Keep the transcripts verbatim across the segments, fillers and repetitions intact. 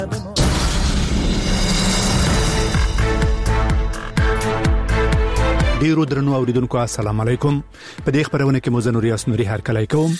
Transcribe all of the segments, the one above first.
ډیرو درنو اوریدونکو السلام علیکم. په دې خبرونه کې مو زنوري اسنوري هرکلی کوم.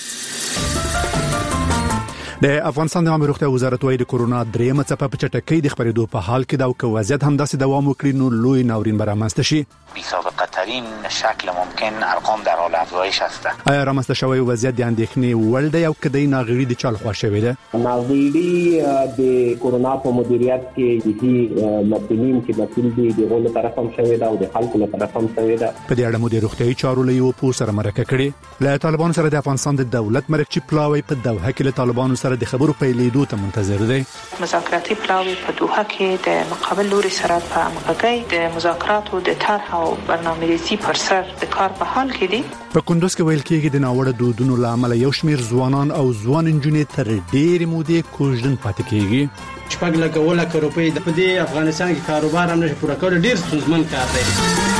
د افغانستان د عامه روغتیا وزارت وايي د کورونا درېمه څپه په چټکۍ د خپرېدو په حال کې دا او وضعیت همداسې دوام وکړي نو لوی ناورین به رامنځته شي. بی‌سابقه ترین شکل ممکن ارقام در حال افزایش هستند. آیا رامنځته شوی وضعیت د اندېښنې وړ دی او کدی ناغړي د چال خوا شوی دی؟ ناغړي د کورونا په مدیریت کې د مسؤلین چې مسؤل دي د غوړو طرف هم شوی دا او د خلکو له طرف هم شوی دا. په دې اړه مو د روغتیايي چارو له یو پوه سره مرکه کړې. له طالبان سره د افغانستان د دولت مرکچی پلاوی په دوحه کې له طالبانو سره د خبرو پیلېدو ته منتظر دی. مذاکراتي پلاوی په دوحه کې د مقابل لوري سره په همغږۍ د مذاکراتو د طرح او برنامه‌ریزي پر سر د کار په حال کې دي. په کندوز کې ویل کېږي د ناوړه دودونو له امله یو شمېر ځوانان او ځوان نجونې تر ډېرې مودې کوژدن پاتې کېږي. شپږ لکه اووه لکه روپۍ د په دې افغانستان کې کاروبار هم نشي پوره کول، ډېر ستونزمن کار دی.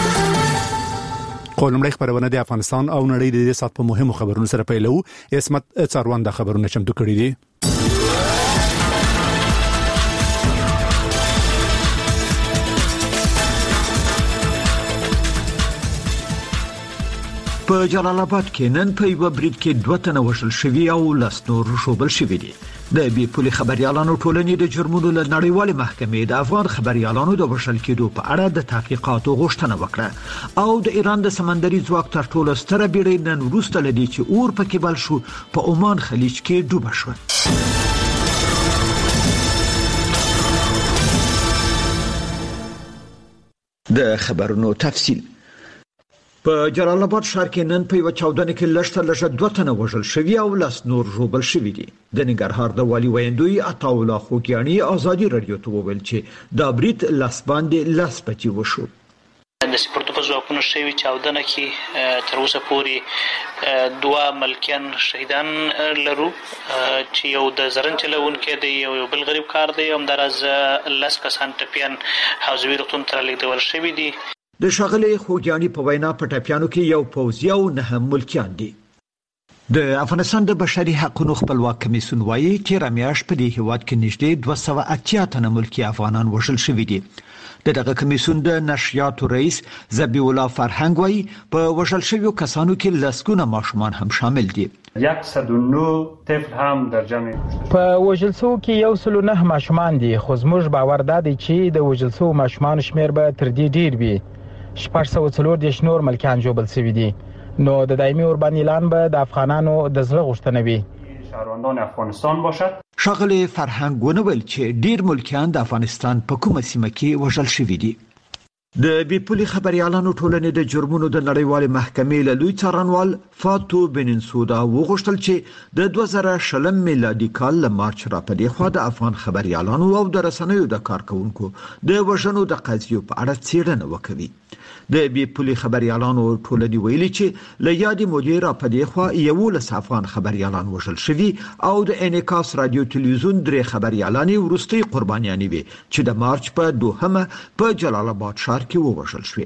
لومړی خبرونه د افغانستان او نړۍ د دې سات په مهمو خبرونو سره پیلو. اسمت څاروان د خبرونه چمتو کړي دي. په جلال آباد کې نن په یو برید کې دوه تنه وژل شوي او لس نور شوبل شوي دي. د بي پولي خبريالانو ټولنې د جرمونو له نړیوالې محکمې د افغان خبريالانو د وژل کېدو په اړه د تحقیقاتو غوښتنه وکړه او د ایران د سمندري ځواک تر ټولو ستره بیړۍ نن وروسته لدی چې اور پکې بل شو په عمان خلیج کې ډوبه شو. د خبرونو تفصیل. په جلال آباد ښار کې نن په یو چاودنه کې لږ لږ دوه تنه وژل شوي او لس نور ژوبل شوي دي. د ننګرهار د والي ویندوی عطاالله خوګیانی ازادي رادیو ته وویل چې دا برید لاس باندې لاس پچی وشو. د سپورتو په ځواکونو شوي چاودنه کې تر اوسه پورې دوه ملکیان شهیدان لرو چې یو د زرن چلونکي دی او یو بل غریب کار دی، همداراز لس کسان ټپیان حوزوي روغتون ته لیږدول شوي دي. د ښاغلي خوګیانی په وینا په ټپیانو کې یو پوځي او نه ملکیان دي. د افغانستان د بشري حقوقو خپلواک کمیسیون وايي چې رامیاش په دې هیواد کې نږدې دوه سوه اتیا تنه ملکی افغانان وژل شوي دي. دغه کمیسیون د نشریاتو رئیس ذبیح الله فرهنګ وايي په وژل شویو کسانو کې لسګونه ماشومان هم شامل دي. صد و نه طفل هم در جمع په وژل شوو کې یو سل و نه ماشومان دي، خو زموږ باور دا دی چې د وژل شوو ماشومانو شمېر به تر دې ډېر وي. شپږ سوه څلور دېرش نور ملکیان ژوبل شوي دي. نو د دایمي اوربان اعلان به د افغانانو د زړه غوښتنه وي. شهروندان افغانستان باشد. ښاغلي فرهنګ ونویل چې ډېر ملکیان د افغانستان په کومه سیمه کې وژل شوي دي. د بي پولي خبريالانو ټولنې د جرمونو د نړیوالې محکمې له لوی څارنوال فاتو بننسودا وغوښتل چې د دوه زره شلم میلادي کال له مارچ را پدې خوا د افغان خبريالانو او د رسنیو د کارکونکو د وژنو د قضیو په اړه څېړنه وکړي. د بي پولي خبريالانو ټولنې ویلي چې له یادې مودې را پدې خوا یولس افغان خبريالان وژل شوي او د انعکاس رادیو تلویزیون درې خبريالانې وروستۍ قربانیانې وي چې د مارچ په دوهمه په جلال آباد ښار کې ووژل شوې.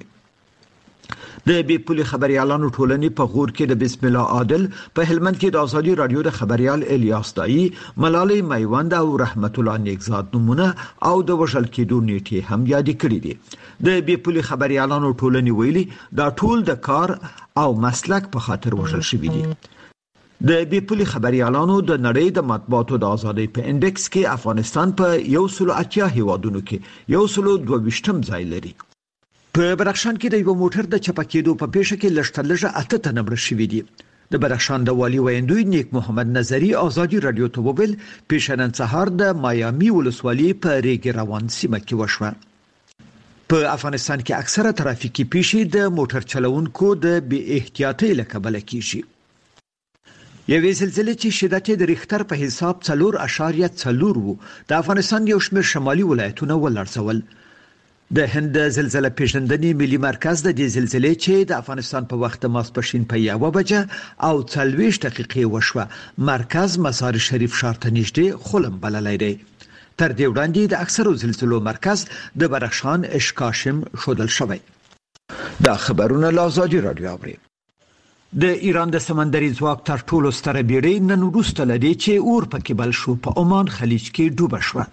د بي پولي خبريالانو ټولنې په غور کې د بسم الله عادل، په هلمند کې د ازادي رادیو د خبريال الیاس دایی، ملالۍ میوند او رحمت الله نیکزاد نمونه او د وژل کېدو نیټې هم یاد کړې دي. د بي پولي خبريالانو ټولنې ویلي دا ټول د کار او مسلک په خاطر وژل شوي دي. د بي پولي خبريالانو د نړۍ د مطبوعاتو د ازادۍ په انډکس کې افغانستان په یو سل اتیا هیوادونو کې یو سل دوه ویشتم ځای لري. په بدخشان کې د یو موټر د چپه کېدو په پیښه کې لږ لږه اته تنه مړه شوي دي. د بدخشان د والي ویندوی نیک محمد نظری ازادي رادیو ته وویل پیښه نن سهار د مایامي ولسوالۍ په ریګ روان سیمه کې وشوه. په افغانستان کې اکثره ترافیکي پیښې د موټر چلوونکو د بې احتیاطۍ له کبله کیږي. یوې زلزلې چې شدت یې د ریختر په حساب څلور اعشاریه څلور و د افغانستان یو شمېر شمالي ولایتونه ولړزول. د هند زلزلې پیژندنې ملي مرکز د دې زلزلې چې د افغانستان په وخت ماسپښین په یوه بجه او څلوېښت دقیقې وشوه مرکز مزار شریف ښار ته نږدې خلم بللی دی. تر دې وړاندې د اکثرو زلزلو مرکز د بدخشان اشکاشم ښودل شوی. دا خبرونه له ازادي رادیو اوري. د ایران د سمندري ځواک تر ټولو ستره بیړۍ نن وروسته لدی چې اور پکې بل شو په عمان خلیج کې ډوبه شوه.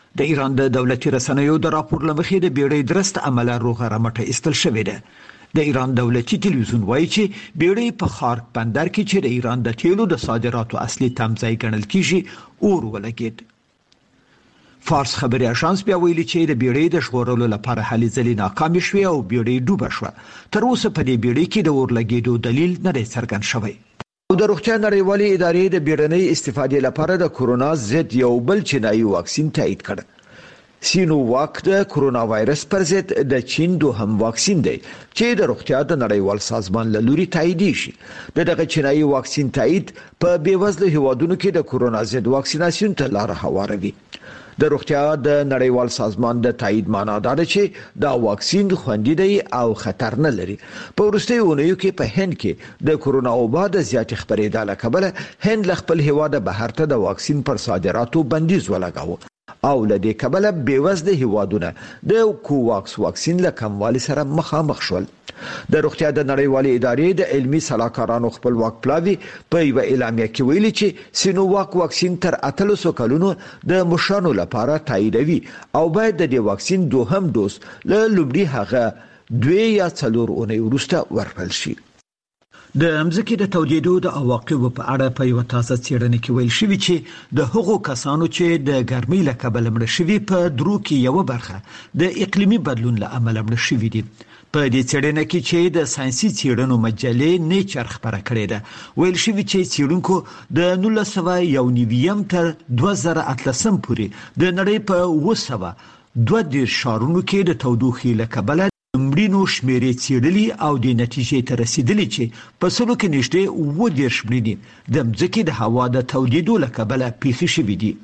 د ایران د دولتي رسنیو د راپور لمخې د بیړۍ درست عمله روغه رمټه استل شوې ده. د ایران دولتي تلویزیون وایي چې بیړۍ په خارک بندر کې چې د ایران د تیلو د صادراتو اصلي تمځای ګڼل کیږي اور ولګید. فارس خبري اژانس بیا ویلي چې د بیړۍ د ژغورلو لپاره هلې ځلې ناکامې شوې او بیړۍ ډوبه شوه. تر اوسه په دې بیړۍ کې د اور لګېدو دلیل نه دی څرګند شوی. او د روغتیا نړیوالې ادارې د بیړنۍ استفادې لپاره د کورونا ضد یو بل چینایي واکسین تایید کړ. سینوواک د کورونا وایرس پر ضد د چین دوهم واکسین دی چې د روغتیا د نړیوال سازمان له لوري تایید شي. د دغه چینایي واکسین تایید په بیوزله هیوادونو کې د کورونا ضد واکسیناسیون ته لار هواروي. د روغتیا د نړیوال سازمان د تایید معنا دا ده چې دا واکسین خوندي دی او خطر نه لري. په وروستیو اونیو کې په هند کې د کورونا وبا د زیاتې خپرېدا له کبله هند له خپل هیواد بهر ته د واکسین پر صادراتو بندیز ولګاوه او له دې کبله بیوزله هیوادونه د کوواکس واکسین له کموالي سره مخامخ شول. د روغتیا د نړیوالې ادارې د علمي صلاحکارانو خپلواک پلاوی په یو اعلامیه کې ویلي چې سینوواک واکسین تر اتلسو کلونو د مشرانو لپاره تاییدوي او باید د دې واکسین دوهم ډوز له لومړي هغه دوه یا څلور اونۍ وروسته ورکړل شي. د امزکې د تودېدو د عواقبو په اړه په یو تازه څېړنه کې ویل شوی چې د هغو کسانو چې د ګرمۍ له کبله مړه شوي په درو کې یو برخه د اقلیمي بدلون له امله مړه شوي دي. په دې څېړنه کې چې د ساينسي څېړنو مجلې نیچر خبره کړې ده ویل شوی چې څېړونکو د نولس سوه یو نوي تر دوه زره اتلسم پورې د نړۍ په اوه سوه دوه دېرش ښارونو کې د تودوخې له کبله مړینو شمیرې څېړلي او د نتیجې ته رسیدلي چې په سلو کې نږدې اووه دېرش مړینې د مځکې د هوا د تودېدو له کبله پیښې شوي دي.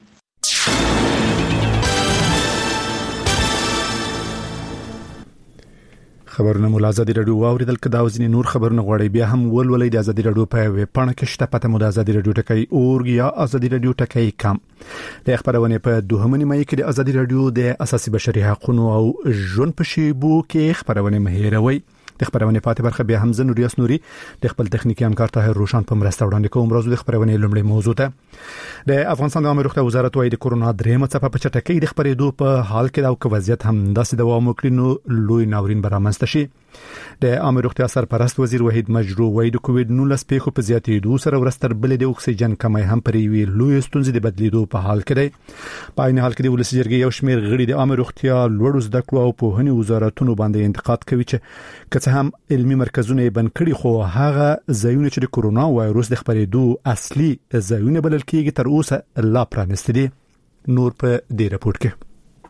خبرونه مو ازادي رادیو واوریدل. کدا وزنی نور خبرونه غوړی بیا هم ولولې د ازادي رادیو په ویب پاڼه کې شته. پته مو د ازادي رادیو ټکی اورګ یا ازادي رادیو ټکی کام. د خبرونه په دوهمه نیمه کې د ازادي رادیو د اساسي بشري حقوقو او ژوند په شیبو کې خبرونه مهیروي. د خبرونه پاتې برخه بیا هم زنور یاس نوري د خپل تخنیکی همکار طاهر روشن په مرسته وړاندې کوم. راځو د خبرونه لومړی موضوع ته. د افغانستان د عامه روغتیا وزارت وايي د کورونا درېمه څپه په چټکۍ د خبرېدو په حال کې دا او وضعیت هم داسې دوام وکړي نو لوی ناورین برامنځته شي. د عامه روغتیا سرپرست وزیر وحید مجرو وايي د کووډ نولس پیښو په زیاتېدو سره ورستر بل د اکسیجن کمای هم پرې وی لوی ستونزې د بدلیدو په حال کې دی. په عین حال کې د ولسی جرګې یو شمېر غړي د عامه روغتیا لوړ زده کړو او پوهنې وزارتونو باندې انتقاد کوي چې که هم علمي مرکزونه بند کړي خو هغه ځایونه چې د کورونا وایروس د خبرېدو اصلي ځایونه بلل کېږي تر اوسه لا پرانستي دي. نور په دې راپور کې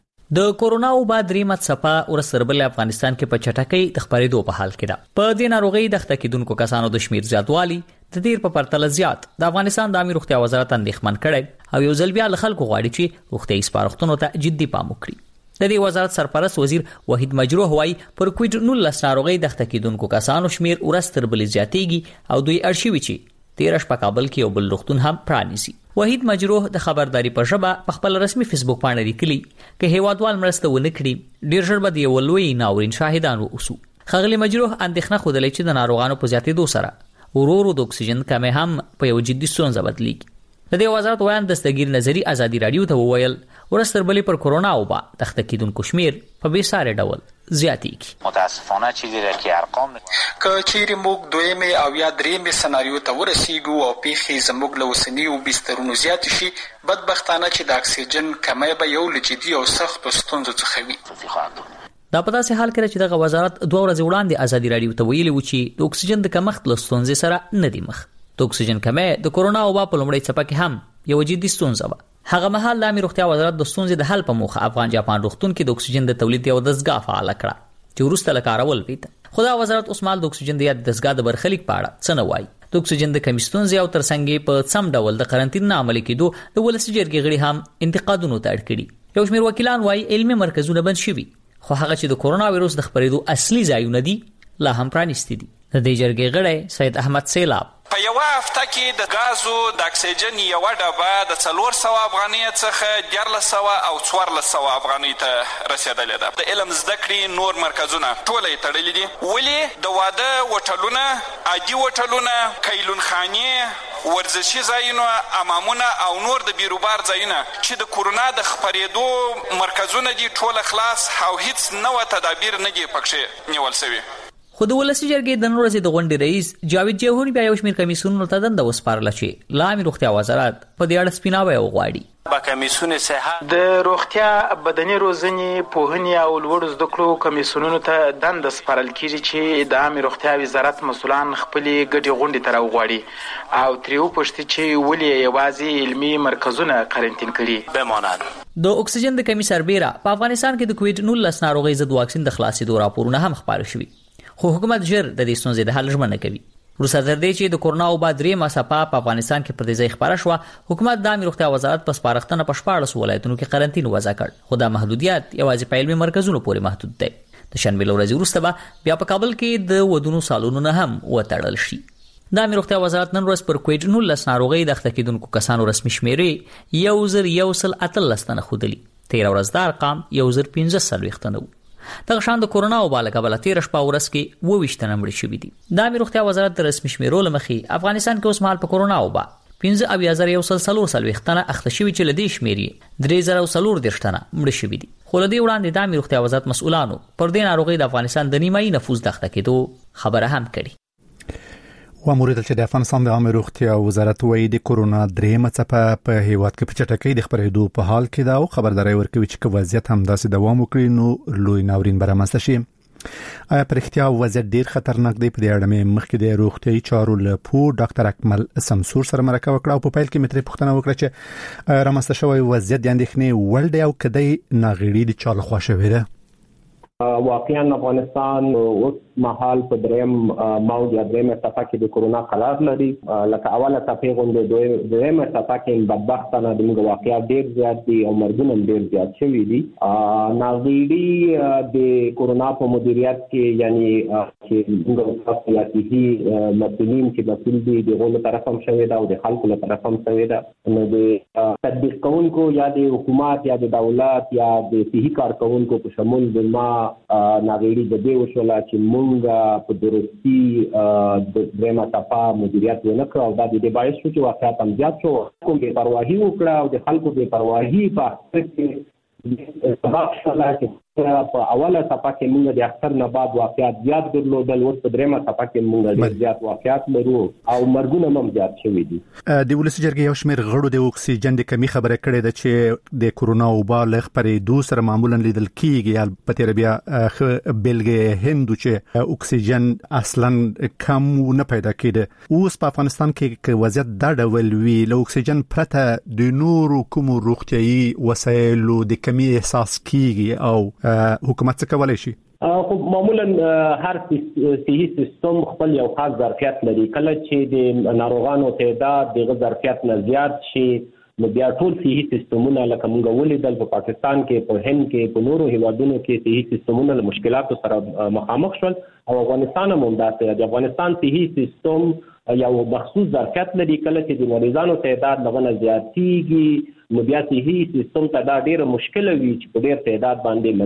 د کورونا وبا درېمه څپه ورسربل افغانستان کې په چټکۍ د خبرېدو په حال کې ده. په دې ناروغي د ختکیدونکو کسانو د شمیر زیاتوالی د ډیر په پرتله زیات د افغانستان د عامه روغتیا وزارت اندېښمن کړي او یو ځل بیا له خلکو غواړي چې روغتیايي سپارښتنو ته جدي پام وکړي. د دې وزارت سرپرست وزیر وحید مجروح وايي پر کووډ نولس ناروغي د ختکیدونکو کسانو شمیر ورستربل زیاتېږي او دوی ارشیوي چې تیرش په کابل کې یو بل روغتون هم پرانیزي. وحید مجروح د خبرداري په ژبه په خپل رسمي فیسبوک باندې لیکلي چې هیوادوال مرسته ونه کړي ډیر ژر به د یو لوی ناورین شاهدان ووسو. خغلی مجروح اندېښنه خوده چې د ناروغانو په زیاتېدو سره ورورو د اکسیجن کمه هم په یو جدي ستونزه بدلیږي. د دې وزارت وایي دستګیر نظری ازادي رادیو ته وویل ورستربلې پر کورونا وبا تختکیدونکو شمیر په بیساره ډول زیاتېږي. متاسفانه چیزی را که ارقام که چیرې موږ دویمې او یا درېمې سناریو ته ورسیږو او پیښې زموږ له اوسنیو بسترونو زیات شي بدبختانه چې د اکسیجن کمی به یو له جدي او سختو ستونزو څخه وي. دا په داسې حال کې چې دغه وزارت دوه ورځې وړاندې ازادي رادیو ته ویلي و چې د اکسیجن د کمښت له ستونزې سره نه دی مخ. د اکسیجن کمی د کورونا وبا په لومړۍ څپه کې هم یو جدي ستونزه و. هغه مهال د عامه روغتیا وزارت د ستونزې د حل په موخه افغان جاپان روغتون کې د اکسیجن د تولید یو دستګاه فعال کړه چې وروسته له کارول پیته. خو دا وزارت اوس مال د اکسیجن د یاد دستګاه د برخلیک په اړه څه نه وایي. د اکسیجن د کمی ستونزې او ترڅنګ په سم ډول د قرنطین نه عملي کېدو د ولسی جرګې غړي هم انتقادونو ته اړ کړي. یو شمېر وکیلان وایي علمي مرکزونه بند شوي خو هغه چې د کورونا وایروس د خبرېدو اصلي ځایونه دي لا هم پرانیستي دي. د دې جرګې غړی سید احمد سیلاب په یو هفته کې د غازو د اکسیجن یو ډبه د څلور سوه افغانۍ څخه دیارلس سوه او څوارلس سوه افغانۍ ته رسېدلې ده. د علم زده کړې نور مرکزونه ټوله یې تړلي دي. ولې د واده هوټلونه، عادي هوټلونه، کیلونخانې، ورزشي ځایونه، امامونه او نور د بیروبار ځایونه چې د کورونا د خپرېدو مرکزونه دي ټول خلاص او هیڅ نوې تدابیر نه دي پکښې نیول شوي. خو د ولسي جرګې د نن ورځې د غونډې رئیس جاوید جوهري بیا یو شمېر کمیسیونونو ته دنده وسپارله چې لا عامې روغتیا وزارت په دې اړه سپیناوی وغواړي. با کمیسیون صحت د روغتیا، بدني روزنې، پوهنې او لوړو زده کړو کمیسیونونو ته دنده سپارل کیږي چې د عامې روغتیا وزارت مسؤلان خپلې ګډې غونډې ته راوغواړي او ترې وپوښتي چې ولې یوازې علمي مرکزونه قرنطین کړي بمانند. د اکسیجن د کمی سربیره په افغانستان کې د کووډ نولس ناروغۍ ضد واکسین د خلاصېدو راپورونه هم خپاره شوي، خو حکومت ژر د دې ستونزې د حل ژمنه کوي. وروسته تر دې چې د کورونا وبا درېیمه څپه په افغانستان کې پر دې ځای خپاره شوه، حکومت د عامې روغتیا وزارت په سپارښتنه په شپاړسو ولایتونو کې قرنطین وضع کړ، خو دا محدودیت یوازې په علمي مرکزونو پورې محدود دی. د شنبې له ورځې وروسته به بیا په کابل کې د ودونو سالونونه هم وتړل شي. د عامې روغتیا وزارت نن ورځ پر کووډ نولس ناروغۍ د اخته کېدونکو کسانو رسمي شمېرې یو زر یو سل اتلس تنه ښودلي. تېره ورځ دا ارقام یو زر پنځه څلوېښت تنه و. دغه شان د کورونا وبا له کبله تېره شپه ورځ کې اووه ویشت تنه مړه شوي دي. د عامې روغتیا وزارت د رسمي شمېرو له مخې افغانستان کې اوس مهال په کورونا وبا پنځه اویا زره یو سل څلور څلوېښت تنه اخته شوي چې له دې شمېرې درې زره څلور دېرش تنه مړه شوي دي. خو له دې وړاندې د عامې روغتیا وزارت مسؤلانو پر دې ناروغۍ د افغانستان د نیمایي نفوس د اخته کېدو خبره هم کړې. و مورد چې د افغانستان د عامه روغتیا وزارت وایي د کورونا درېیمه څپه په هیواد کې په چټکۍ د خپرېدو په حال کې ده او خبرداري ورکوي چې که وضعیت همداسې دوام وکړي نو لوی ناورین به رامنځته شي. آیا پر اختیا وضعیت ډیر خطرناک دی؟ په دې اړه مې مخکې د روغتیايي چارو له پو ډاکټر اکمل سمسور سره مرکه وکړه او په پیل کې مې ترې پوښتنه وکړه چې رامنځته شوی وضعیت د اندېښنې وړ دی او کدی ناغېړي د چا لخوا شوې ده؟ واقعا افغانستان اوس مهال په دریم موج یا درېیمه څپه کې د کورونا قرار لري. لکه اوله څپه غونډې درېیمه څپه کې بدبختانه د موږ واقعیت ډېر زیات دي او مرګونه ډېر زیات شوي دي. ناغېړي د کورونا په مدیریت کې یعنی چې موږ سیاسي مسؤلین چې مسؤل دي د غونډو طرف هم شوي ده او د خلکو له طرف هم شوي ده، نو د تطبیق کوونکو یا د حکومت یا د دولت یا د صحي کارکوونکو په شمول د ما ناغېړي د دې وشوله چې موږ په درستي د درېیمه څپه مدیریت ونه کړو او دا د دې باعث شو چې واقعیت هم زیات شو. کوم بې پرواهي وکړه او د خلکو بې پرواهي په اخر کې سبب شوله چې په اوله څپه کې موږ د اختر نه بعد واقعیت زیات درلودل، اوس په درېیمه څپه کې موږ ډېر زیات واقعیت لرو او مرګونه هم زیات شوي دي. د ولسي جرګې یو شمېر غړو د اکسیجن د کمی خبره کړې ده چې د کورونا وبا له خپرېدو سره معمولا لیدل کېږي. یا په تېره بیا بېلګې هند چې اکسیجن اصلا کم نه پیدا کېده. اوس په افغانستان کې که وضعیت دا ډول وي له اکسیجن پرته د نورو کومو روغتیايي وسایلو د کمی احساس کېږي او حکومت څه کولای شي؟ خو معمولا هر صحي سیستم خپل یو خاص ظرفیت لري. کله چې د ناروغانو تعداد د ظرفیت نه زیات شي نو بیا ټول صحي سیستمونه لکه موږ ولیدل په پاکستان کې، په هند کې، په نورو هیوادونو کې صحي سیستمونه له مشکلاتو سره مخامخ شول او افغانستان هم همداسې. د افغانستان صحي سیستم یو مخصوص ظرفیت لري. کله چې د مریضانو تعداد لږ نه زیاتېږي نو بیا صحي سیستم ته دا ډېره مشکله وي چې په ډېر تعداد باندې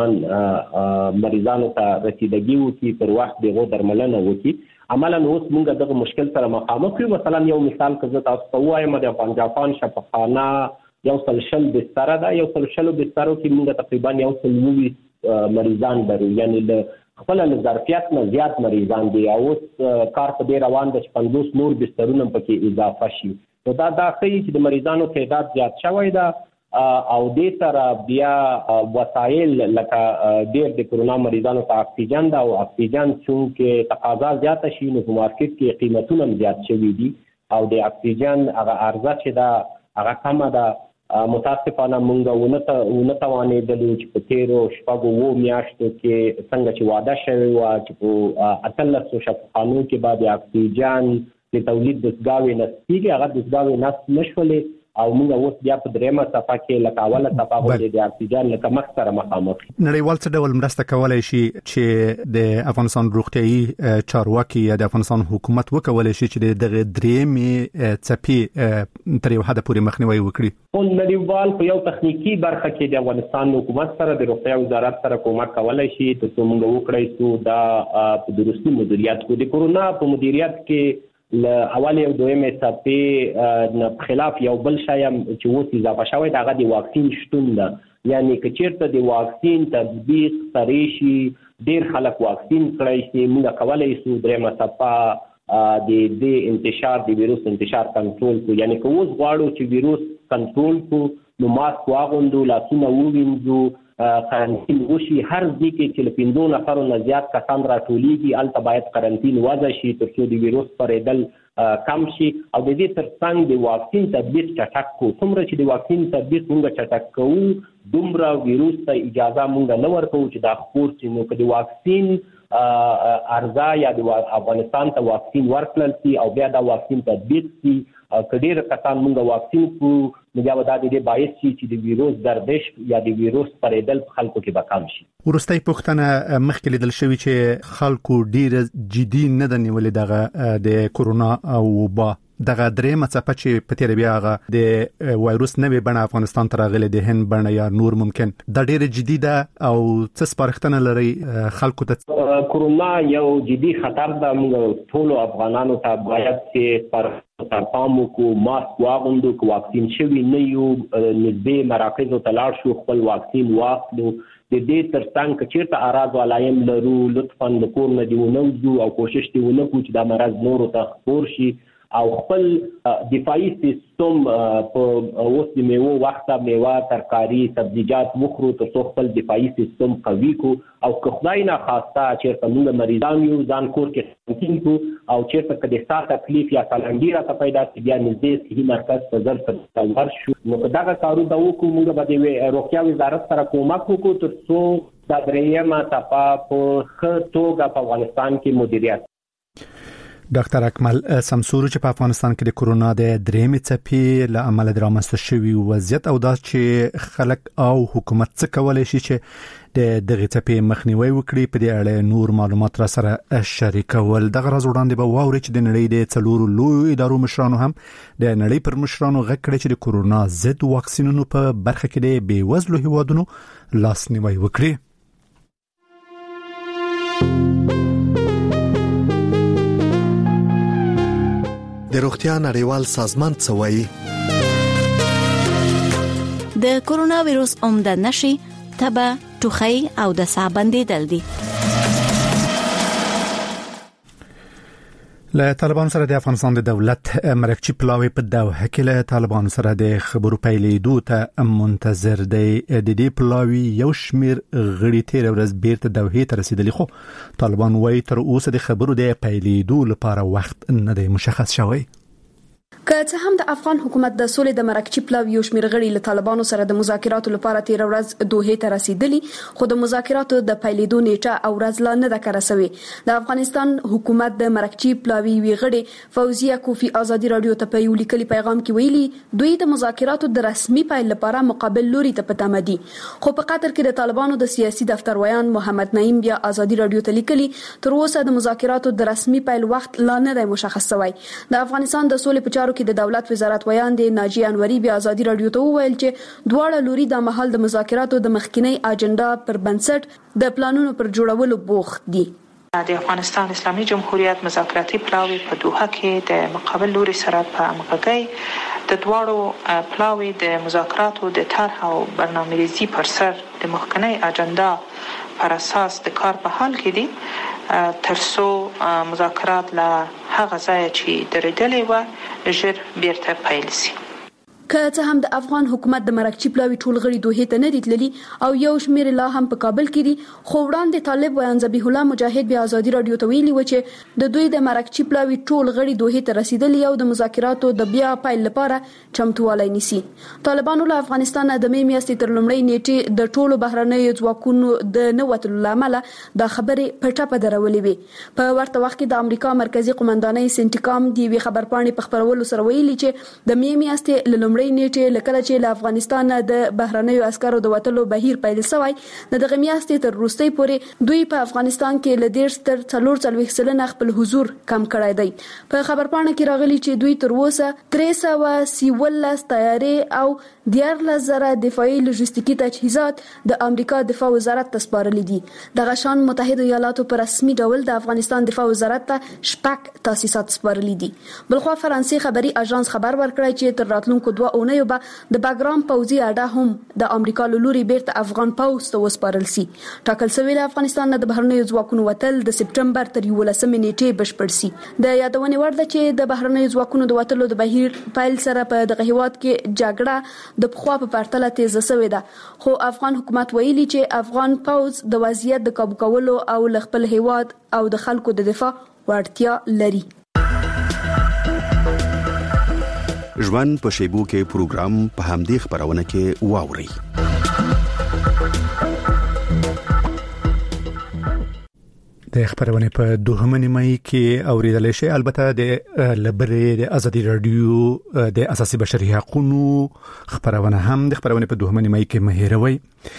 مریضان مریضانو ته رسیدګي وکړي، پر وخت دغه درملنه وکړي. عملاً اوس موږ دغه مشکل سره مخامخ یو. مثلا یو مثال که زه تاسو ته ووایم، د افغان شفاخانه یو سل شل بستره ده. یو سل شلو بسترو کې موږ تقریبا یو سل اووه مریضان لرو، یعنی له خپل له ظرفیت نه زیات مریضان دي. او اوس کار په دې روان ده چې پنځوس نور بسترونه پکې اضافه شي. نو دا دا ښیي چې د مریضانو تعداد زیات شوی ده او دې سره بیا وسایل لکه ډېر د کورونا مریضانو ته اکسیجن ده او اکسیجن چونکې تقاضا زیاته شي نو په مارکیټ کې قیمتونه هم زیات شوي دي او د اکسیجن هغه عرضه چې ده هغه کمه ده. متاسفانه موږ ونه توانېدلو چې په تېرو شپږو اوو میاشتو کې څنګه چې وعده شوې وه چې په اتلسو شفاخانو کې به د اکسیجن د تولید دستګاوې نصب کېږي، هغه دستګاوې نصب نه شولې او موږ اوس بیا په درېیمه څپه کې لکه اوله څپه غوندې د اکسیجن له کمښت سره مخامخ. نړیوال څه ډول مرسته کولی شي چې د افغانستان روغتیايي چارواکي یا د افغانستان حکومت وکولی شي چې د دغه درېیمې څپې تر یو حده پورې مخنیوی وکړي؟ نړیوال په یو تخنیکي برخه کې د افغانستان حکومت سره د روغتیا وزارت سره کومک کولی شي تر څو موږ وکړی شو دا په درستي مدیریت کړو. د کورونا په مدیریت کې ل اول یو دویمه څپې نه خلاف یو بل شی چې اوس اضافه شوی دی هغه د واکسین شتون ده. یعنی که چیرته د واکسین تطبیق سری شي ډیر خلک واکسین کړی شي موږ کولای شو درېمه څپه د د انتشار د ویروس انتشار کنټرول کو. یعنی که اوس غواړو چې ویروس کنټرول کو نو ماسک واغوندو لاسونه ووینځو قرنطین وشي هر ځای کې چې له پنځو نفرو نه زیات کسان راټولیږي هلته باید قرنطین وضع شي تر څو د ویروس خپرېدل کم شي او د دې ترڅنګ د واکسین تطبیق چټک کو. څومره چې د واکسین تطبیق موږ چټک کوو دومره ویروس ته اجازه موږ نه ورکوو چې دا خپور شي. نو که د واکسین ارزا یا د افغانستان ته واکسین ورکړل شي او بیا دا واکسین تطبیق شي که ډېر کسان موږ واکسین کړو نو بیا به دا د دې باعث شي چې د ویروس گردش یا د ویروس خپرېدل په خلکو کې به کم شي. وروستۍ پوښتنه مخکې لیدل شوې چې خلکو ډېر جدي نه ده نیولې دغه د کورونا او وبا دغه درېمه څپه چې په تېره بیا هغه د وایروس نوې بڼه افغانستان ته راغلې د هند بڼه یا نور ممکن دا ډېره جدي ده او څه سپارښتنه لري خلکو ته؟ کورونا یو جدي خطر ده. موږ ټولو افغانانو ته باید چې پر پام وکړو ماسک واغوندو که واکسین شوي نه یو نږدې مراکزو ته لاړ شو خپل واکسین واخلو. د دې ترڅنګ که چیرته اعراض او علایم لرو لطفا د کور نه دې ونه وځو او کوشش دې ونه کړو چې دا مرض نورو ته خپور شي او خپل دفاعي سیستم په اوس د میوو وخته میوه ترکاري سبزیجات وخورو تر څو خپل دفاعي سیستم قوي کو او که خدای نه خواسته چیرته موږ مریضان یو ځان کور کې قرنطین کو او چیرته که د ساه تکلیف یا سالنګي راته پیدا شي بیا نږدې صحي مرکز ته ژر تر ورشو. نو که دغه کارونه وکړو موږ به د روغتیا وزارت سره کومک وکړو تر څو دا درېیمه څپه په ښه توګه په افغانستان کې مدیریت. ډاکټر اکمل سمسور چې په افغانستان کې د کورونا د درېمې څپې له امله د رامنځته شوي وضعیت او دا چې خلک او حکومت څه کولی شي چې د دغه څپې مخنیوي وکړي په دې اړه نور معلومات را سره شریکول. دغه راز وړاندې به واوري چې د نړۍ د څلورو لویو ادارو مشرانو هم د نړۍ پر مشرانو غږ کړی چې د کورونا ضد واکسینونو په برخه کې د بېوزلو هیوادونو لاسنیوي وکړي. د روغتیا نړیوال سازمان څه وایي؟ د کورونا وایروس عمده نشي تبه ټوخی او د ساه بندیدل دي. له طالبان سره د افغانستان د دولت مرکچی پلاوی په دوحه کې له طالبان سره د خبرو پیلېدو ته منتظر دی. د دې پلاوی یو شمیر غړي تیر ورځ بیرته دوحه ته رسیدلی خو طالبان وايي تر اوسه د خبرو د پیلېدو لپاره وخت نه دی مشخص شوی. که څه هم د افغان حکومت د سولې د مرکچی پلاوی یو شمیر غړي له طالبانو سره د مذاکراتو لپاره تیر ورځ دوحه ته رسیدلی خو د مذاکراتو د پیلېدو نیټه او ورځ لا نه ده کړه شوې. د افغانستان حکومت د مرکچی پلاوی وی غړي فوزیه کوفی ازادي رادیو ته په یو لیکلي پیغام کې ویلي دوی د مذاکراتو د رسمي پیل لپاره مقابل لوري ته پټه مدي خو په قطر کې د طالبانو د سیاسي دفتر ویان محمد نعیم بیا ازادي رادیو ته لیکلي تر اوسه د مذاکراتو د رسمي پیل وخت لا نه دی مشخص شوی. د افغانستان د سولې په چارو کې د دولت وزارت ویان دی ناجی انوري بیا ازادي رادیو ته وویل چې دواړه لوري د مهال د مذاکراتو د مخکینی اجنډا پر بنسټ د پلانونو پر جوړولو بوخت دي. د افغانستان اسلامي جمهوریت مذاکراتي پلاوی په دوحه کې د مقابل لوري سره په همغږۍ د دواړو پلاوی د مذاکراتو د طرح او برنامه‌ریزي پر سر د مخکینی اجنډا پر اساس د کار په حال کې دي ترڅو مذاکرات له هغه ځای چې درېدلې و ژر بیرته پیل شي. که څه هم د افغان حکومت د مرکچی پلاوی ټول غړي دوحه ته نه دي تللي او یو شمیر لا هم په کابل کې دي خو وړاندې طالب ویان ذبیح الله مجاهد بیا ازادي رادیو ته ویلي و چې د دوی د مرکچی پلاوی ټول غړي دوحه ته رسیدلي او د مذاکراتو د بیا پیل لپاره چمتووالی نیسي. طالبانو له افغانستان د مې میاشتې تر لومړۍ نیټې د ټولو بهرنیو ځواکونو د نووتلو لامل د خبرې پټه په درولې وي. په ورته وخت کې د امریکا مرکزی قومندانۍ سنټیکام دی وی خبرپاڼې په خبرولو سره ویلي چې د مې میاشتې لومړی نیټه لکه چې له افغانستان د بهرنیو عسکرو د وټلو بهیر پیل شوی د دغه میاشتې تر وروستۍ پورې دوی په افغانستان کې له ډیر تر څلور څلوېښت سلنه خپل حضور کم کړی دی. په خبرپاڼه کې راغلي چې دوی تر اوسه درې سوه سیولس تیارې او دیارلس زره دفاعي لوجستیکي تجهیزات د امریکا دفاع وزارت ته سپارلي دي. دغه شان متحده ایالاتو په رسمي ډول د افغانستان دفاع وزارت ته شپږ تاسیسات سپارلي دي. بلخوا فرانسې خبري اژانس خبر ورکړی چې تر راتلونکو دوه اونیو به د باګرام پوځي اډه هم د امریکا له لوري بیرته افغان پوځ ته وسپارل شي. ټاکل شوی د افغانستان د بهرنیو ځواکونو وتل د سپټمبر تر یولسمې نیټې بشپړ شي. د یادونې وړ ده چې د بهرنیو ځواکونو د وتلو د بهیر پیل سره په دغه هیواد کې جګړه د پخوا په پرتله تیزه شوې ده، خو افغان حکومت ویلي چې افغان پوځ د وضعیت د قابو کولو او ل خپل هیواد او د خلکو د دفاع وړتیا لري. ژوند په شیبو کې پروګرام په همدې خبرونه کې واوري. د خبرونه په دوهمه نیمه کې اوریدل شي. البته د لبرې د ازادي رادیو د اساسي بشري حقوقو خبرونه هم د خبرونه په دوهمه نیمه کې مهیروي.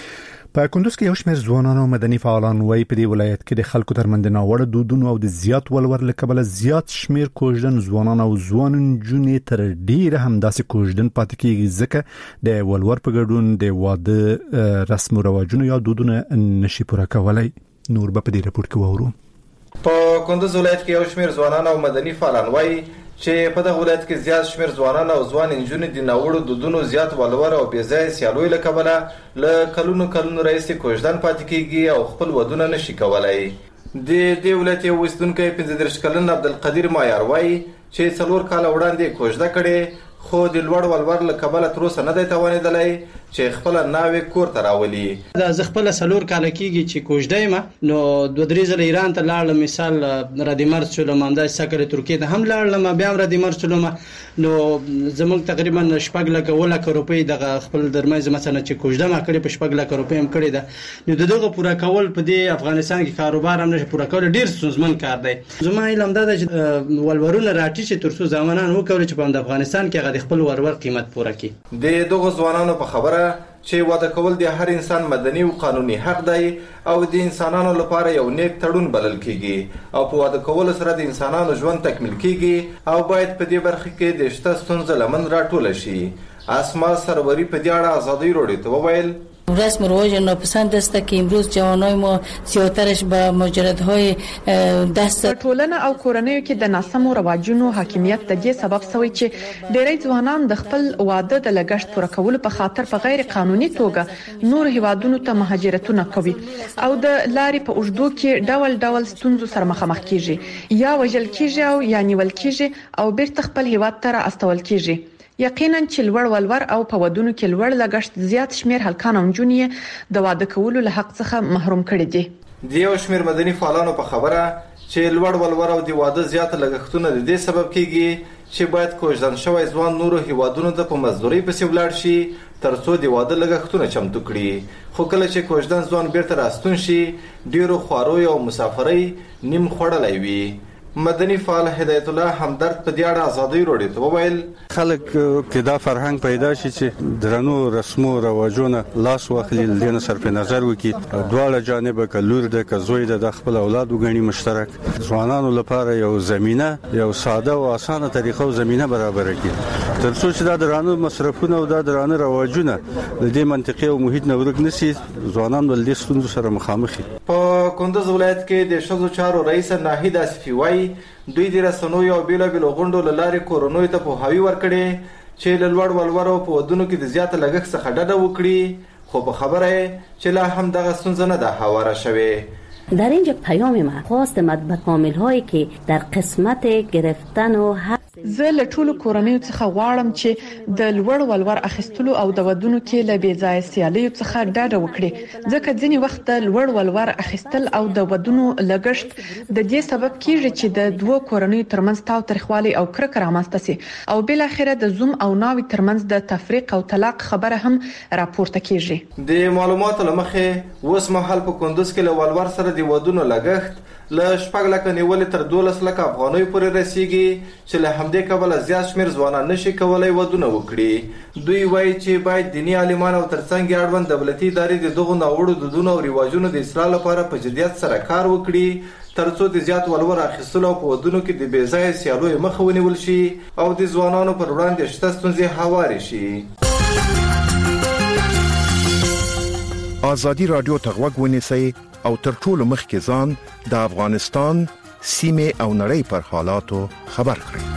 په کندوز کې یو شمېر ځوانان او مدني فعالان وایي په دې ولایت کې د خلکو ترمنځ ناوړه دودونو او د زیات ولور لکبل زیات شمېر کوژدن ځوانان او ځوان جونې تر ډیره هم داسې کوژدن پاتې کیږي ځکه د ولور په ګډون د واده رسم او رواجونو یا دودونه نشي پوره کولای. نور به په دې راپور کې وورو. په کندوز ولایت کې یو شمېر ځوانان او مدني فعالان وایي چې په دغه ولایت کې زیات شمېر ځوانان او ځوان نجونې د ناوړو دودونو زیات ولور او بې ځایه سیالوي له کبله له کلونو کلونو راهیسې کوژدن پاتې کیږي او خپل ودونه نشي کولای. د دې ولایت یو اوسیدونکی پنځه دېرش کلن عبدالقدیر مایار وایي چې څلور کاله وړاندې کوژده کړې، خو د لوړ ولور له کبله تر اوسه نه دی توانېدلی چې خپل ناوې کور ته راولي. دا زه خپل څلور کاله کېږي چې کوژده یم، نو دوه درې ځله ایران ته لاړم، مثال ردیمرز شولم، همداسې سکرې ترکیې ته هم لاړم، بیا هم ردیمرز شولم. نو زموږ تقریبا شپږ لکه اووه لکه روپۍ دغه خپل درمایز مثلا چې کوژده ما کړې په شپږ لکه روپۍ هم کړې ده. نو د دغه پوره کول په دې افغانستان کې کاروبار هم نشي پوره کول، ډېر ستونزمن کار دی. زما علم دا ده چې ولورونه راټیټ تر څو ځوانان وکړي چې په افغانستان کې هغه خپل ورور قیمت پوره کړي. د دغه ځوانانو په خبره چې واده کول د هر انسان مدني او قانوني حق دی او د انسانانو لپاره یو نیک تړون بلل کیږي او په واده کول سره د انسانانو ژوند تکمیل کیږي او باید په دې برخه کې د شته ستونزو لمن راټول شي. اسما سروری په دې اړه آزادی روډي ته وویل رسم و رواج ناپسند است که امروز جوانای ما زیاترش به مجردهای دست ټولنه او کورنیو کې د ناسمو رواجونو حاکمیت د دې سبب شوی چې ډېری ځوانان د خپل واده د لګښت پوره کولو په خاطر په غیر قانوني توګه نور هیوادونو ته مهاجرتونه کوي او د لارې په اوږدو کې ډول ډول ستونزو سره مخامخ کیږي، یا وژل کیږي او یا نیول کیږي او بیرته خپل هیواد ته راستول کیږي. یقینا چې لوړ ولور او په ودونو کې لوړ لګښت زیات شمیر هلکان او نجونې د واده کولو له حق څخه محروم کړي دي. د یو شمیر مدني فعالانو په خبره چې لوړ ولور او د واده زیات لګښتونه د دې سبب کیږي چې باید کوژدن شوی ځوان نورو هیوادونو ته په مزدوري پسې ولاړ شي تر څو د واده لګښتونه چمتو کړي. خو کله چې کوژدن ځوان بیرته راستون شي ډیرو خواروي او مسافرۍ نیم خوړلی وي. مدني فعال هدایت الله همدرد په دې اړه آزادی روډي ته وویل خلک کې دا فرهنګ پیدا شي چې درنو رسمو رواجونه لاس واخلي، لدې صرف نظر وکړي دواړه جانب کلور د کزوی د خپل اولاد وګڼي مشترک ځوانانو لپاره یو زمينه یو ساده او اسانه طریقه او زمينه برابر کړي تر څو چې دا درانه مصرفونه او دا درانه رواجونه د دې منطقي او محیط نه ورک نشي، ځوانان ول دې ستونزو سره مخامخ دي. په کندوز ولایت کې د شذو چارو رئیس ناهید اسفي وایي دوی د رسنوي او بیلابیلو غونډو له لارې کورونو ته پوهاوی ورکړي چې له لوړ ولور او په ودونو کې د زیات لګښت څخه ډډه وکړي، خو په خبره چې لا هم دغه ستونزه نه ده هواره شوې. در اینجا پیام ما خواست مطبع کامل هایی که در قسمت گرفتن و زه له ټولو کورنیو څخه غواړم چې د لوړ ولور اخیستلو او د ودونو کې له بې ځایه سیالیو څخه ډډه وکړي، ځکه ځینې وخت د لوړ ولور اخیستل او د ودونو لګښت د دې سبب کیږي چې د دوه کورنیو ترمنځ تاوتریخوالی او کرکه رامنځته سي او بل اخره د زوم او ناوي ترمنځ د تفریق او طلاق خبره هم راپورته کیږي. د معلوماتو لمخې اوس مهال په کندوز کې له ولور سره د ودونو لګښت له شپږ لکه نیولې تر دولس لکه افغانۍ پورې رسیږي چې له همدې کبله زیات شمیر ځوانان نشي کولای ودونه وکړي. دوی وایي چې باید دینی عالمان او ترڅنګ یې اړوند دولتي ادارې د دغو ناوړو دودونو او رواجونو د اصلاح لپاره په جدیت سره کار وکړي ترڅو د زیات ولور اخیستلو او په ودونو کې د بې ځایه سیالیو مخه ونیول شي او د ځوانانو پر وړاندې شته ستونزې هوارې شي. ازادي رادیو ته غوږ ونیسئ او تر ټولو مخکې ځان د افغانستان سیمې او نړۍ پر حالاتو خبر کړئ.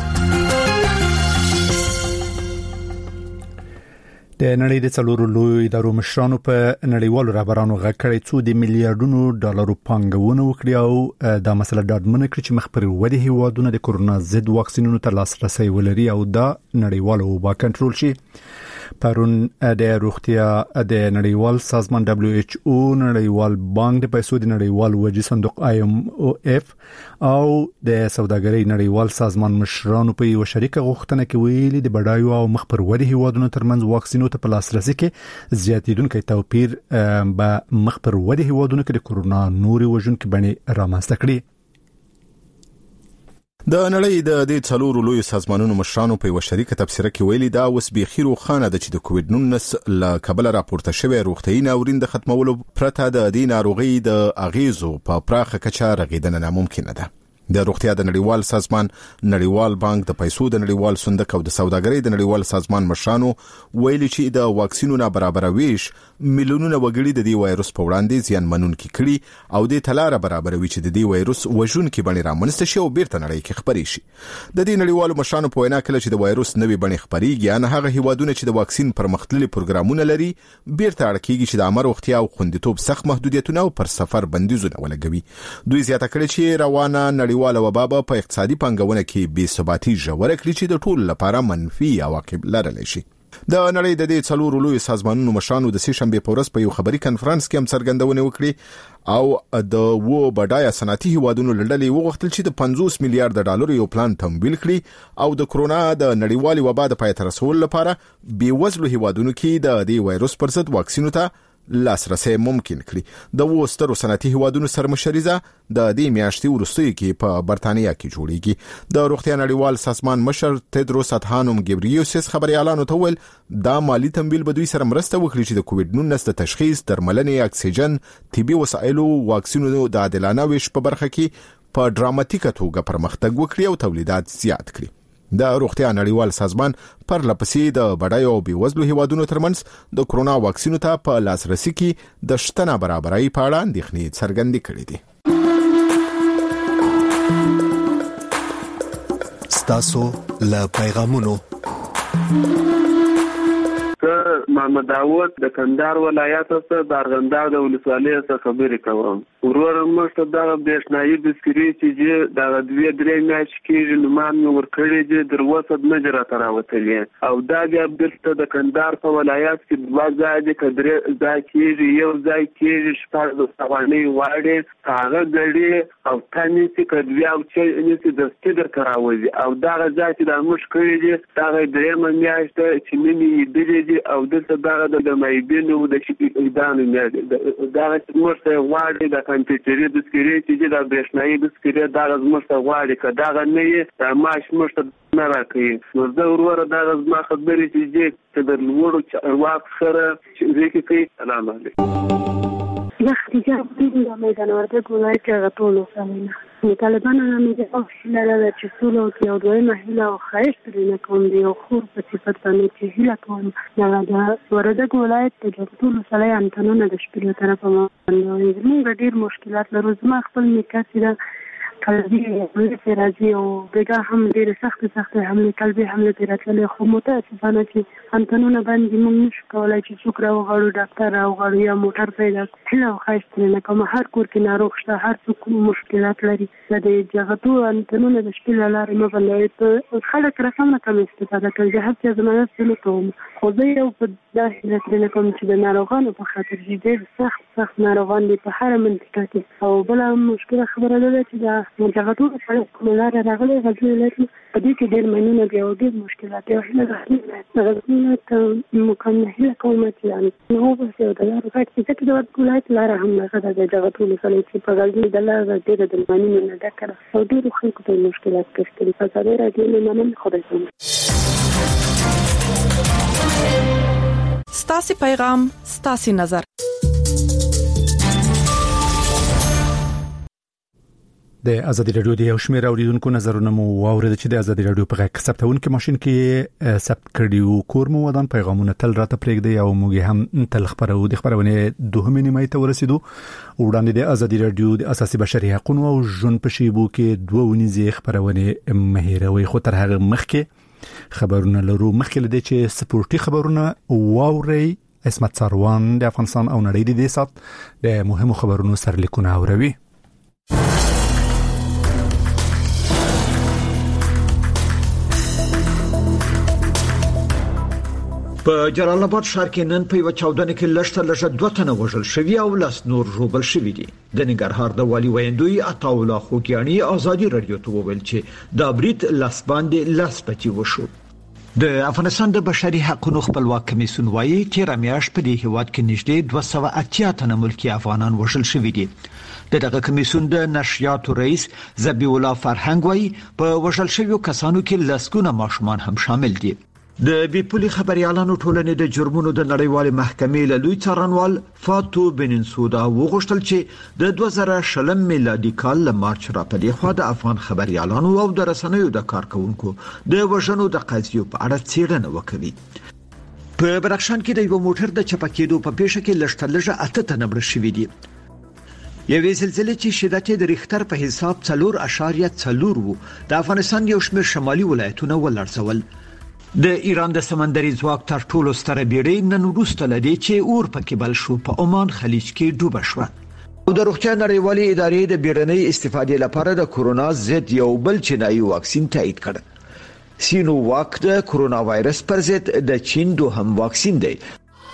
د نړۍ د څلورو لوی ادارو مشرانو په نړیوالو رهبرانو غږ کړی څو د میلیارډونو ډالرو پانګونه وکړي او دا مسله ډاډمنه کړي چې مخ پر ودې هیوادونه د کورونا ضد واکسینونو ته لاسرسي ولري او دا نړیوالو وبا کنټرول شي. پرون د روغتیا د نړیوال سازمان دبليو ایچ او نړیوال بانک د پیسو د نړیوال وجې صندوق آی ایم او اف او د سوداګرۍ نړیوال سازمان مشرانو په یو شریکه غوښتنه کې ویلي د بډایو او مخ پر ودې هیوادونو ترمنځ واکسینو ته په لاسرسي کې زیاتیدونکو توپیر به مخ پر ودې هیوادونو کې د کورونا نوري وژونکو بڼې رامنځته کړي. د نړۍ د دې څلورو لوی سازمانونو مشرانو په یو شریکه تبصره کې ویلي دا اوس بيخي روښانه ده چې د کووډ نولس له کبله راپورته شوی روغتيایي ناورین د ختمولو پرته د دې ناروغي د اغیزو په پراخه کچه رغیدنه ناممکنه ده. د روغتیا د نړیوال سازمان، نړیوال بانک، د پیسو د نړیوال صندوق او د سوداګرۍ د نړیوال سازمان مشرانو ویلي چې د واکسینونو نابرابر ویش میلیونونه وګړي د دې وایروس په وړاندې زیانمنونکي کړي او د تلاره برابروي چې د دې وایروس وژونکي بڼې رامنځته شي او بیرته نړۍ کې خپري شي. د دې نړیوالو مشرانو په وینا کله چې د وایروس نوې بڼې خپريږي نه هغه هیوادونه چې د واکسین پرمختللي پروګرامونه لري بیرته اړکیږي چې د امر وختیا او خوندیتوب سخت محدودیتونه او پر سفر بندیزونه ولګوي. دوی زیاته کړي چې روانه نړیواله وبا په اقتصادي پنګونه کې بې ثباتي ژوره کړي چې د ټولو لپاره منفي عواقب لرلی شي. د نړۍ د دې څلورو لوی سازمانونو مشرانو د سې شنبې په ورځ په یو خبري کانفرنس کې هم څرګندونه وکړي او د و بډایه صنعتي هیوادونو لړلې وغوښتل چې د پنځوس میلیارډ ډالر یو پلان تمویل کړي او د کورونا د نړیوالي وبا د پای ته رسولو لپاره بیوزلو هیوادونو کې د دې وایروس پر ضد واکسینو ته لاسرسي ممکن کړي. د وسترو صنعتي هیوادونو سرمشریزه د دې میاشتې وروستۍ کې په برتانیا کې جوړیږي. د روغتیا نړیوال سازمان مشر تدروس ادهانوم ګبریوسس خبري اعلان وکول دا مالی تمویل به دوی سره مرسته وکړي چې د کووډ نولس د تشخیص، درملنې، اکسیجن، طبي وسایلو، واکسینونو د عادلانه ویش په برخه کې په ډراماتیکه توګه پرمختګ وکړي او تولیدات زیات کړي. د روغتیا نړیوال سازمان پر لپسې د بډایو او بیوزلو هیوادونو ترمنځ د کورونا واکسینو ته په لاسرسي کې د شتنه برابرۍ په اړه اندېښنې څرګندې کړې دي. ستاسو له پیغامونو محمد داوود د کندهار ولایت څخه د ارغنداب د ولسوالۍ څخه خبرې کوم. ورور مشته دا بشنایي بسکری چې دا دوی درې میاشتې کې نومان ورکړي دي دروسه نه جرأت راوتلې او دا بیا بیرته د کندهار په ولایت کې د وځای د کډري ځای کې یو ځای کې شپږ د سواني واړې هغه غړي او تاني چې کډوی او چې نسی د ستر کراوي او دا ځای چې د مشکل دي دا درې میاشتې چې مې دې دي او د صداغه د مېبینو د شي ادانه نه دا مرسته واړې د کمپیوټري د سکري چې د برېښنايي د سکري دا مرسته واړې کدا غنې د ماش مرسته نه راکې نو زه ورور دا زما خبرې چې د لوړو واک سره چې کې سلام علیکم یا خدیجه د میدان وردګ ولایت غټولو سمینه د طالبانو نامې او شلل چې ټولو کې او دوی مهله او خیش ترنه کوم دی او خور په صفت باندې چې هله کوم دا د وردګ ولایت د ټولو سره انټنونه د شپږ طرفه باندې موږ ډیر مشکلات لرو زما خپل نکاسي دا قلبي ولې راځي او دغه هم ډیر سخت سخت حمله قلبي حمله پیراتله خو متاسفانه چې انټنونه باندې موږ نشو کولای چې څوک راوغړو ډاکټر راوغړو یا موټر پیدا کړو او خاص نه کوم هر کور کې ناروغ شته هر څوک مشکلات لري د جغتو انټنونه د شپې لاره نه باندې خلک رقم کم استفاده کوي هر څه زمانه سره کوم خو زه یو په داخله کې کوم چې د ناروغانو په خاطر ډیر سخت سخت ناروغان دي په هر منطقه کې او بل مشکله خبره ده چې دا نو هغه ټول سره کوملار راغلي غوښتل لري په دې کې ډېر مینونه بیا ډېر مشکلات او هله راځي ته مکمله کومه چې نو په څه ډول راځي چې دا ولایت لاره هم راغله د دغه ټول سره چې په غلطي د لاره ډېر د مینونه نه ډکره او ډېر خلکو ته مشکلات کړي په ځای راځي نه منم خدای ته ستاسي پیغام ستاسي نظر. د ازادي رادیو د یو شمېر اوریدونکو نظرونه مو واورید چې د ازادي رادیو په غږ ثبتونکو ماشين کې ثبت کړیو کور مو ودان پیغامونه تل راته پرېږدي او موږ هم تل خبرو د خبرونه دوهمه نیمه ته ورسېدو. وړاندې د ازادي رادیو د اساسي بشري حقوقو او ژوند په شیبو کې دوه ونیزې خبرونه مهیروي خو تر هغه مخکې خبرونه لرو. مخکې لدې چې سپورتي خبرونه واوري اسمت ساروان د افغانستان او نړۍ د دې سات د مهمو خبرونو سرلیکونه اوروي. په جلال آباد ښار کې نن په یو چاودنه کې لږ لږه دوه تنه وژل شوي او لاس نور ژوبل شوي دي. د ننګرهار د والي ویندوی عطا الله خوګیانی ازادي رادیو ته وویل چې دا بریټ لاس باندې لاس پتی وشو. د افغانستان د بشري حقوقو خپلواک کمیسیون وایي چې رمیاش په دې هیواد کې نږدې دوه سوه اتیا تنه ملکی افغانان وژل شوي دي. دغه کمیسیون د نشریاتو رئیس زبی الله فرهنګ وایي په وژل شویو کسانو کې لسګونه ماشومان هم شامل دي. د بیپولي خبريالانو ټولنې د جرمونو د نړیوال محکمې له لوی څارنوال فاتو بننسودا وغوښتل چې د دوه زره شلم میلادي کال له مارچ را پدې خوا د افغان خبريالانو او د رسنیو د کارکونکو د وژنو د قضیو په اړه څېړنه وکړي. په بدخشان کې د یو موټر د چپکېدو په پیښه کې لږ لږه اته تنه مړه شوي دي. یوې زلزلې چې شدت یې د ریختر په حساب څلور اعشاریه څلور وو د افغانستان یو شمېر شمالي ولایتونه ولړزول. د ایران د سمندري ځواک تر ټولو ستره بیړۍ نن وروسته لدی چې اور پکې بل شو په عمان خلیج کې ډوبه شو. او د روغتیا نړیوالې ادارې د بیړنۍ استفادې لپاره د کورونا ضد یو بل چینایي واکسین تایید کړ. سینو واک د کورونا وایرس پر ضد د چین دوهم واکسین دی.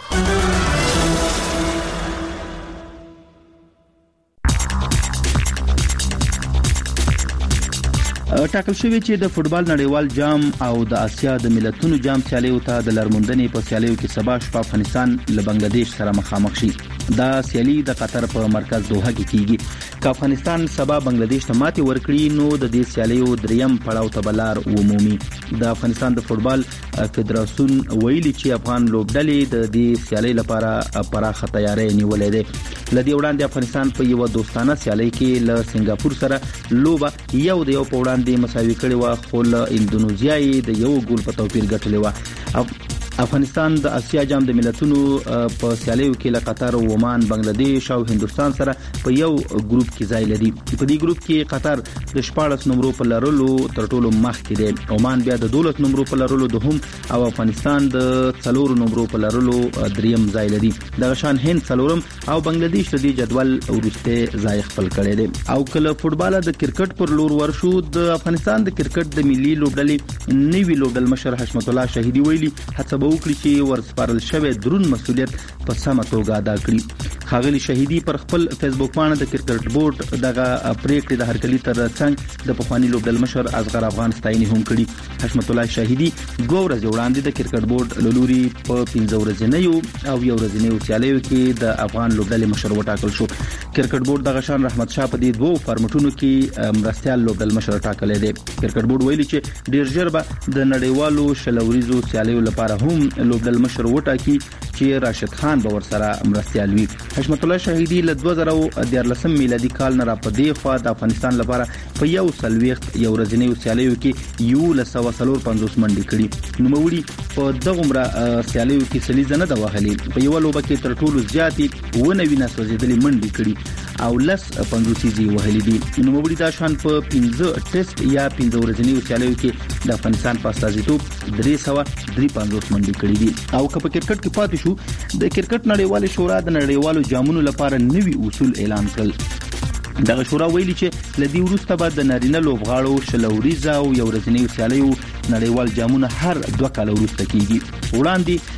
ټاکل شوی چې د فوتبال نړیوال جام او د اسیا د ملتونو جام سیالیو ته د لرموندنې په سیالیو کې سبا شپه افغانستان له بنگلاديش سره مخامخ شي. دا سیالي د قطر په مرکز دوحه کې کیږي. که افغانستان سبا بنگلاديش ته ماتې ورکړي نو د دې سیالیو دریم پړاو ته بلار ومومي. د افغانستان د فوتبال فدراسیون ویلي چې افغان لوبډلې د دې سیالي لپاره پراخه تیاری نیولې ده. لدی وړاندې افغانستان په یو دوستانه سیالي کې له سنگاپور سره لوبه یو د یو په وړاندې مساوي کړي و خو له اندونیزیا د یو ګول په توپیر ګټلې و. افغانستان د اسیا جام د ملتونو په سیالیو کې له قطر، عمان، بنگلاديش او هندستان سره په یو ګروپ کې ځای لري. په دې ګروپ کې قطر د شپږ نمبرو په لرلو تر ټولو مخکې دی. عمان بیا د دولس نمبرو په لرلو دوهم او افغانستان د څلور نمبرو په لرلو دریم ځای لري. د شان هند څلورم او بنگلاديش د دې جدول ورسته ځای خپل کړی دی. او کله فوتبال د کرکټ پر لور ورشو د افغانستان د کرکټ د ملي لوبډلې نوی لوبډل مشر حشمت الله شهیدی ویلي هڅه وکړي چې ورسپارل شوی درون مسولیت په سمه توګه ادا کړي. خاغلی شهیدی پر خپل فیسبوک باندې د کرکټ بورډ دغه پریکړې د هرکلی تر څنګ د پخوانی لوبډل مشر اصغر افغان ستاینې هم کړي. حشمت الله شهیدی دوه ورځې وړاندې د کرکټ بورډ لوري په پنځه ورځې او یو ورځې سیالیو کې د افغان لوبډل مشر وټاکل شو. کرکټ بورډ د غشان رحمت شاه په دې دوه فارمټونو کې مرستيال لوبډل مشر ټاکلې دي. کرکټ بورډ ویلي چې ډیر ژر به د نړیوالو شلوريزو سیالیو لپاره هم لوبډل مشر وټاکي چې راشد خان به ورسره مرستيال وي. حشمت الله شهیدی له دوه زره دیارلسم میلادي کال نه را پدې خوا د افغانستان لپاره په یو سلويخت یو ورځنی سیالیو کې یو لسو سلور پنځوس منډي کړي. نو موري په دغه عمره سیالیو کې سلیزه نه د وهلي. په یو لوبه کې تر ټولو زیاتې ونه وینه سوځېدلې منډي کړي او لس پنځوسي زی وهلي دي. نو موري دا شان په پنځه ټیسټ یا پنځه ورځنی سیالیو کې د افغانستان په استازیتوب درې سو درې پنځوس منډي کړي دي. او که په کرکټ کې پاتې شو د کرکټ نړیوال شورا د نړیوالو جامونو لپاره نوي اصول اعلان کړل. دغه شورا ویلي چې لدی ورسته بعد د نارینه لوبغاړو شلوريزه او یو ورځنی سیالیو نړیوال جامونه هر دوه کال وروسته کیږي. وړاندې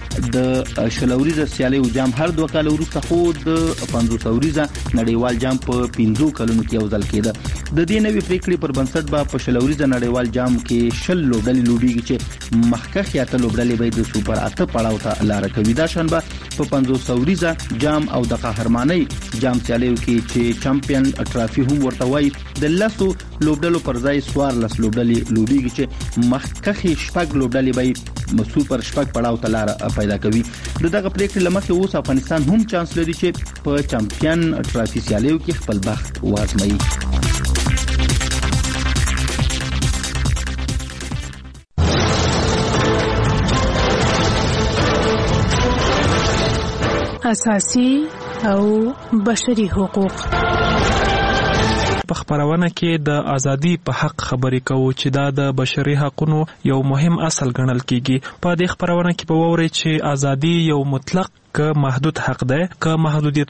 د شلوريزه سیالي جام هر دوه کال وروسته خو د پنځوس اوريزه نړیوال جام په پنځو کلونو کې یو ځل کېده. د دې نوې پریکړې پر بنسټ به په شلوريزه نړیوال جام کې شل لوبډلې لوبيږي چې مخکخ یا ته لوبډلې به د سوپر اته پړاو ته لار کوي. دا شنبه په پنځوس اوريزه جام او د قهرماني جام سیالیو کې چې چمپیون ټرافي هم ورته وایي د لاسو لوبډلو پر ځای سوار لس لوبډلې لوبيږي چې مخکخ شپږ لوبډلې به سوپر شپږ پړاو ته لار پیدا کوي. دغه پریکړې لمخې اوس افغانستان هم چانس لري چې په چمپیون ټرافي سیالیو کې خپل بخت وازمایي. اساسي او بشري حقوق په خبرونه کې د ازادي په حق خبرې کوو چې دا د بشري حقوقو یو مهم اصل ګڼل کیږي. په دې خبرونه کې په ووري چې ازادي یو مطلق که محدود حق ده که محدودیت